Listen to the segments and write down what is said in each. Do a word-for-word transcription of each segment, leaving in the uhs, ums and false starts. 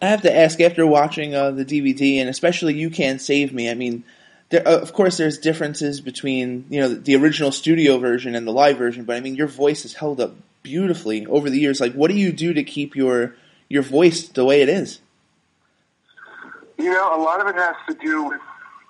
I have to ask, after watching uh, the D V D, and especially You Can't Save Me, I mean, there, uh, of course there's differences between, you know, the, the original studio version and the live version, but I mean, your voice has held up beautifully over the years. Like, what do you do to keep your your voice the way it is? You know, a lot of it has to do with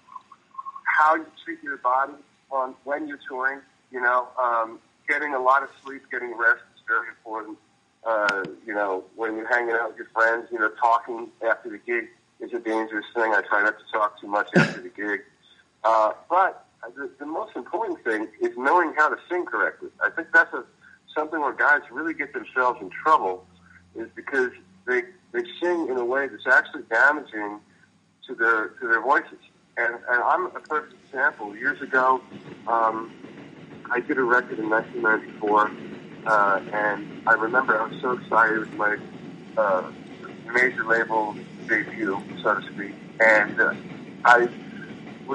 how you treat your body on when you're touring. You know, um, getting a lot of sleep, getting rest is very important. Uh, you know, when you're hanging out with your friends, you know, talking after the gig is a dangerous thing. I try not to talk too much after the gig. Uh, but the, the most important thing is knowing how to sing correctly. I think that's a, something where guys really get themselves in trouble, is because they they sing in a way that's actually damaging to their to their voices. And, and I'm a perfect example. Years ago, um, I did a record in nineteen ninety-four. Uh, and I remember I was so excited. It was my uh, major label debut, so to speak. And uh, I was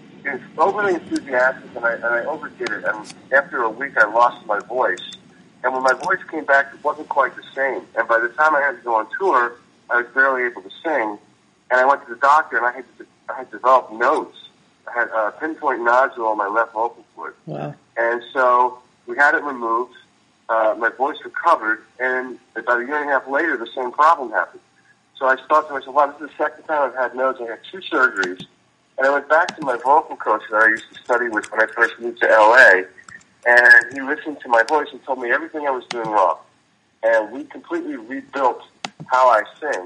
overly enthusiastic, and I, and I overdid it. And after a week, I lost my voice. And when my voice came back, it wasn't quite the same. And by the time I had to go on tour, I was barely able to sing. And I went to the doctor, and I had to, I had developed nodes. I had a pinpoint nodule on my left vocal cord. Wow. And so we had it removed. Uh, my voice recovered, and about a year and a half later, the same problem happened. So I thought to myself, wow, this is the second time I've had nodes. I had two surgeries. And I went back to my vocal coach that I used to study with when I first moved to L A, and he listened to my voice and told me everything I was doing wrong. And we completely rebuilt how I sing.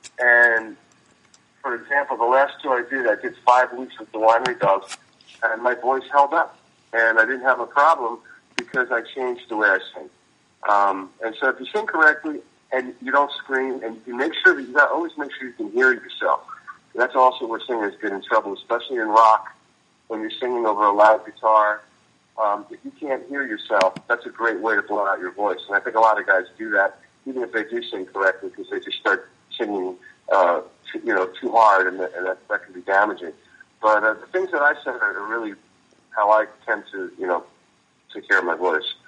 And, for example, the last tour I did, I did five weeks with the Winery Dogs, and my voice held up. And I didn't have a problem because I changed the way I sing. Um, and so if you sing correctly and you don't scream, and you make sure that you got always make sure you can hear yourself. That's also where singers get in trouble, especially in rock, when you're singing over a loud guitar. Um, if you can't hear yourself, that's a great way to blow out your voice. And I think a lot of guys do that, even if they do sing correctly, because they just start singing, uh, too, you know, too hard, and, and that, that can be damaging. But uh, the things that I said are really how I tend to, you know, take care of my voice.